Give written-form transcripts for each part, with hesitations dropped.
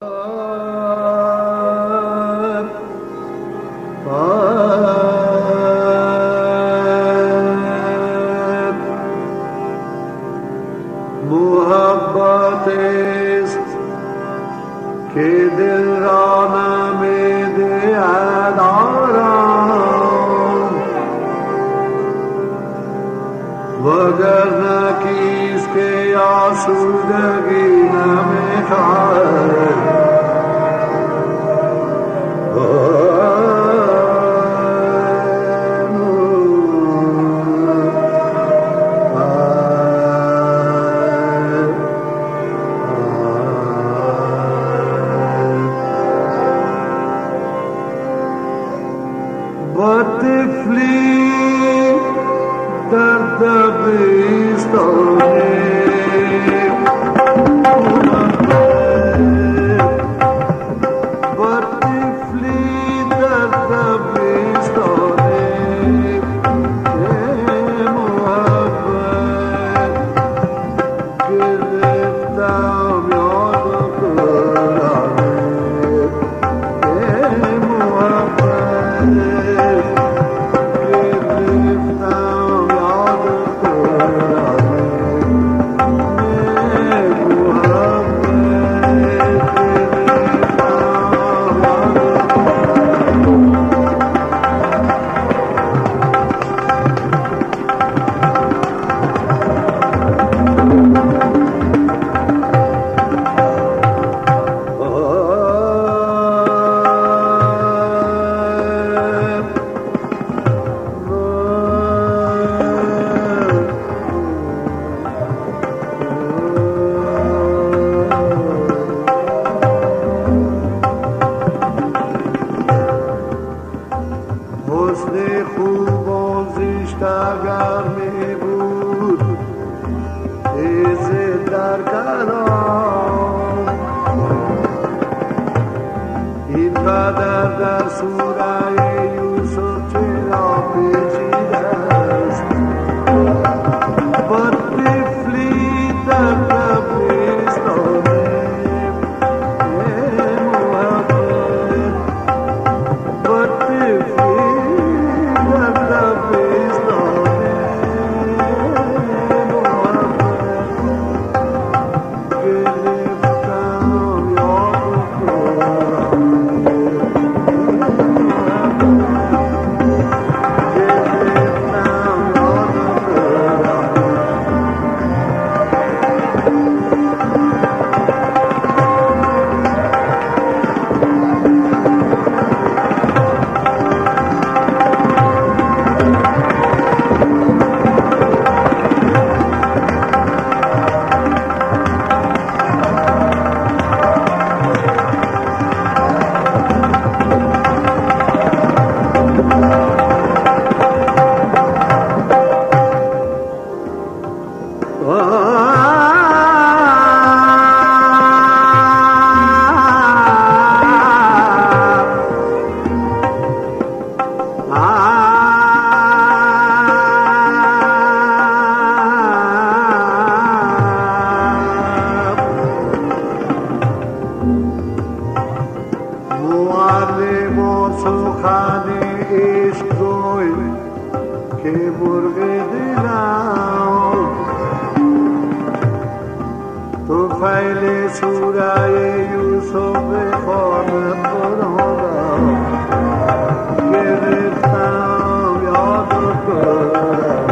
محبت است که دل را نمی‌دهد آرام، وگرنه کیست که آسودگی نمی‌خواهد. طفلی در دبستانه حسن خوب و زشت اگر می بود عزت در کلام، اینقدر در سوره یوسف چرا پیچیده است. با طفلی در دبستانه محبت، با طفلی معلم و سخن عشق گوی که مرغ دلم، تو فیل سوره یوسف بخواند قرآنم، گرفتم یاد کنم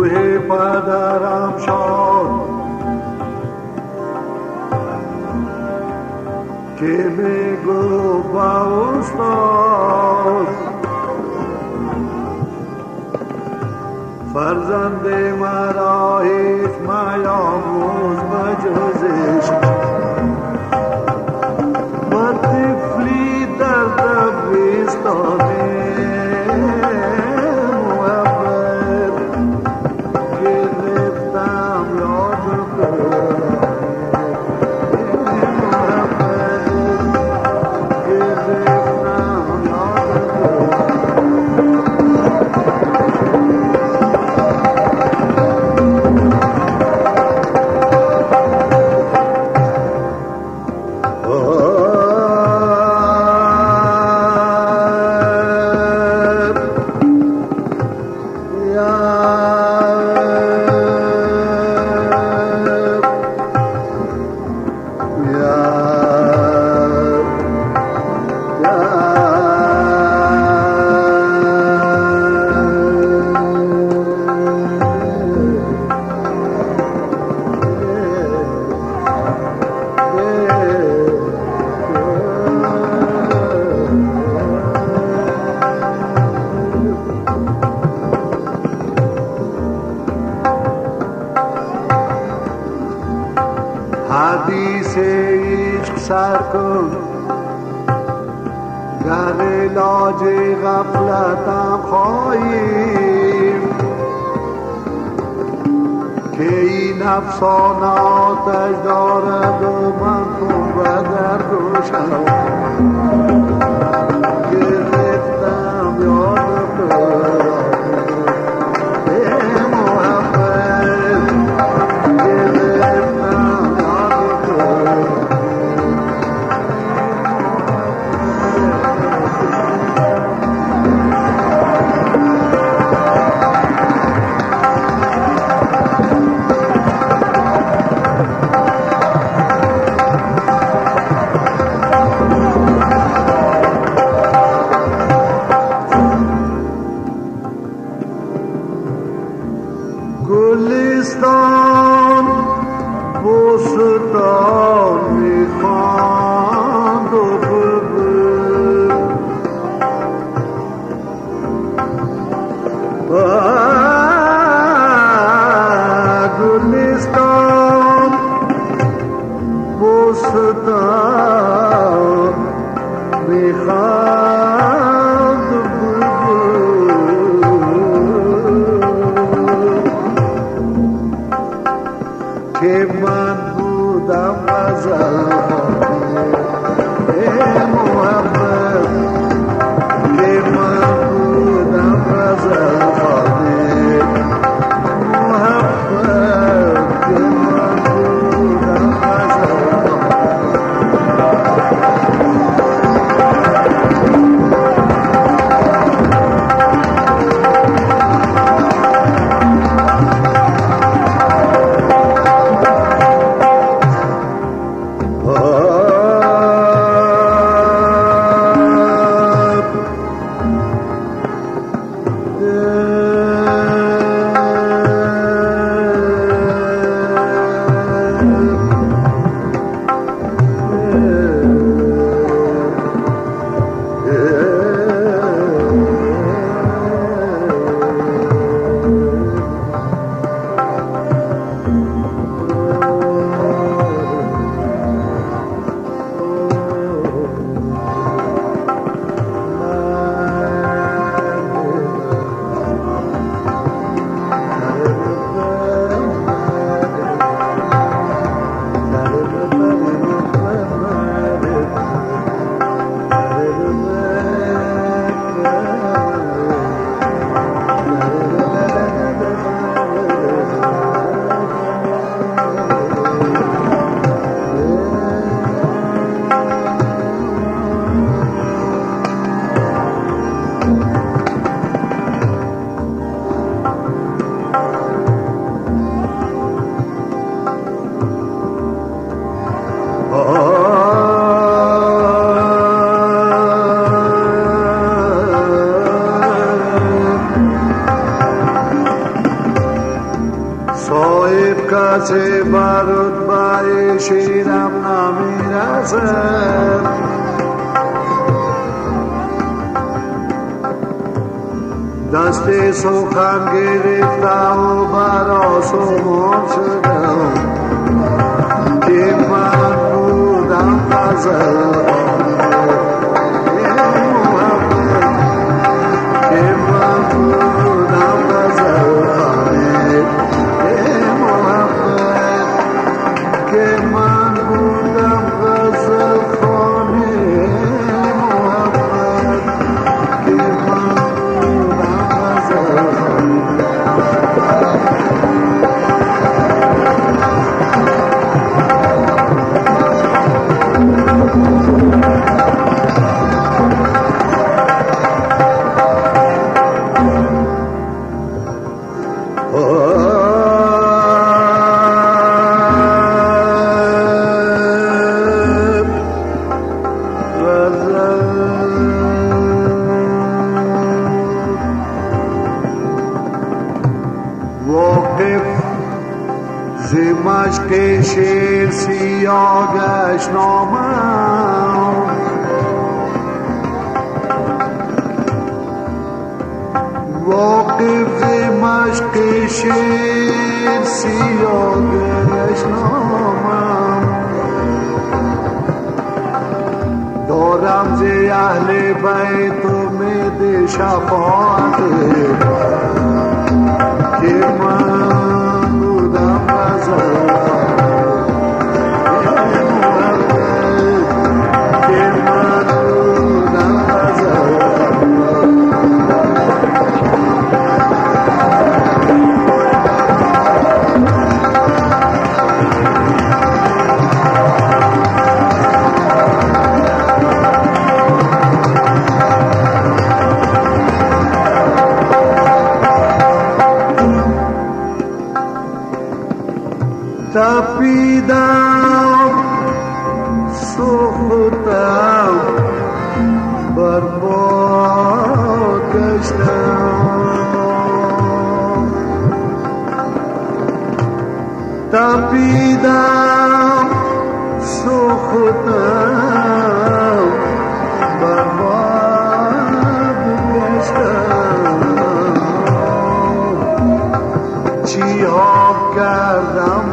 کوه پدرم شاد که میگو با استاد فرزند مرا هیچ میاموز بجزش و طفلی در دبستان محبت گرفتم یاد حدیث عشق سر کن در علاج غفلتم خواهیم که این افسانه آتش دارد و من خون و در روشم گرفتم یاد کنم گلستان بوستان میخواند و بلبل گلستان بوستان میخواند و که من بودم غزل محبت که من بودم غزل محبت که من بودم غزل Oh صاحب کسی بر رتبه شیرم نمیرسد، دست سخن گرفته و بر آسمان شدم که من بودم غزل مشق شیر سیاه گشت نامم، واقف ز مشق شیر سیاه گشت نامم، دارم ز اهل بیت امید شفاعت که من بودم غزل تپیدم سوختم برباد گشتم، تپیدم سوختم برباد گشتم، چی ها کردم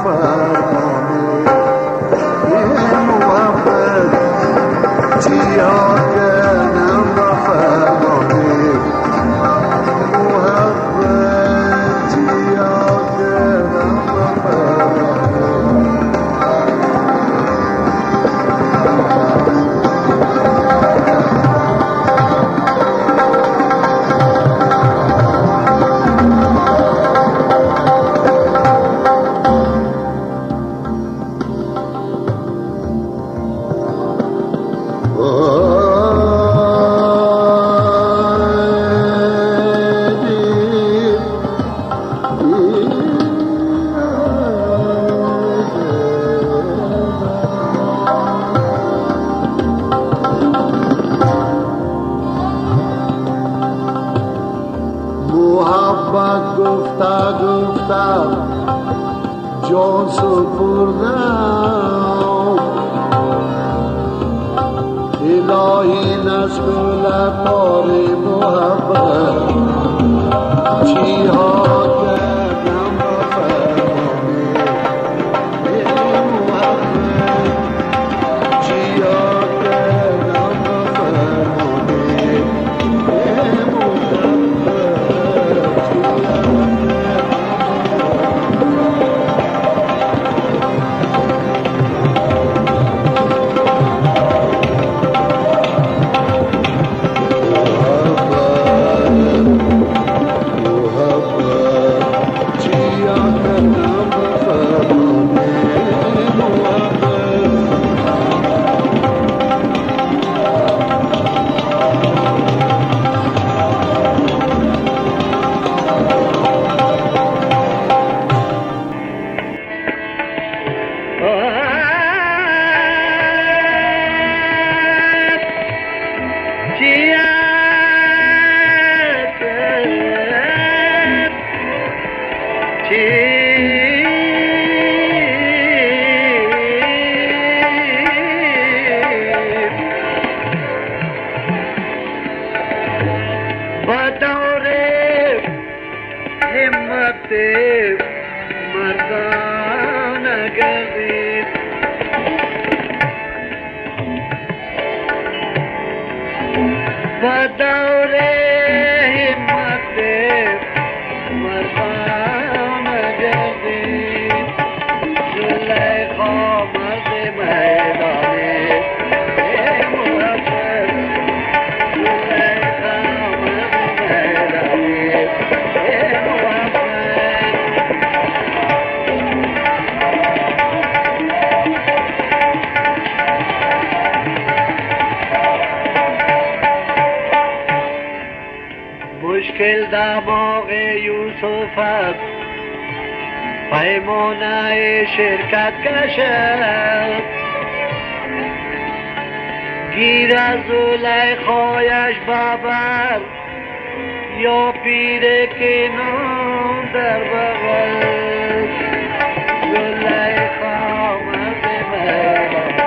گفتم جان سپردم، الهی نشکل کار محبت چی ها کردم با فرمانه محبت، چی ها کردم با فرمانه محبت बतौर हिम्मत मर्दान गरीब बतौर हिम्मत मर्दान गरीब जुलेखा मर्द मैदाने मुश्किल दमाग यूसुफ पैमाना शिरकत कشد گیر از زلیخایش ببر یا پیر کنان در بغل زلیخا مرد مهربان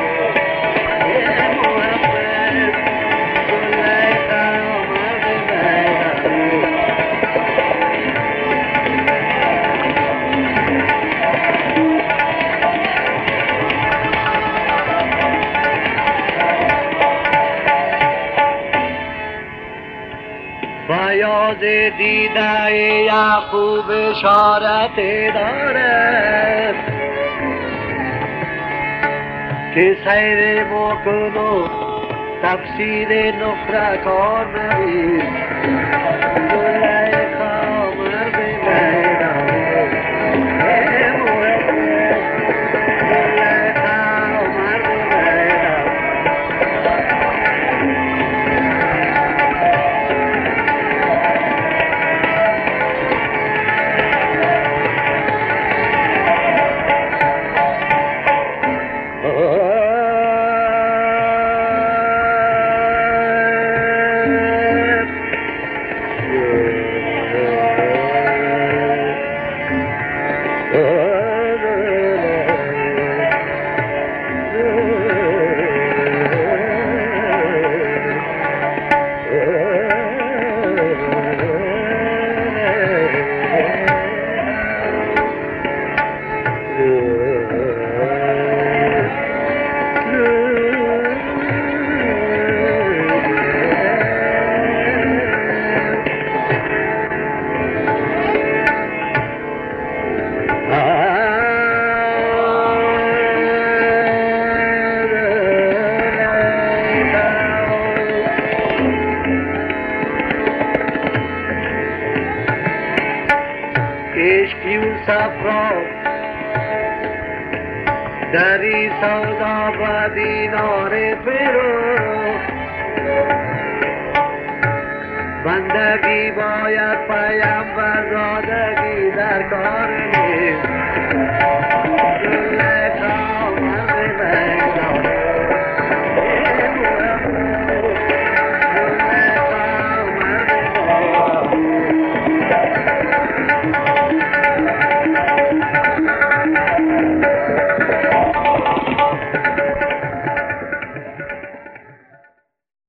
یاد دیده یعقوب اشارت دارد که سیر ما کن و تفسیر نخره کار نبید زلیخا مرد میدانه دری سودا و دینار فروخت بندگی باید پیامبر زادگی در کار نیست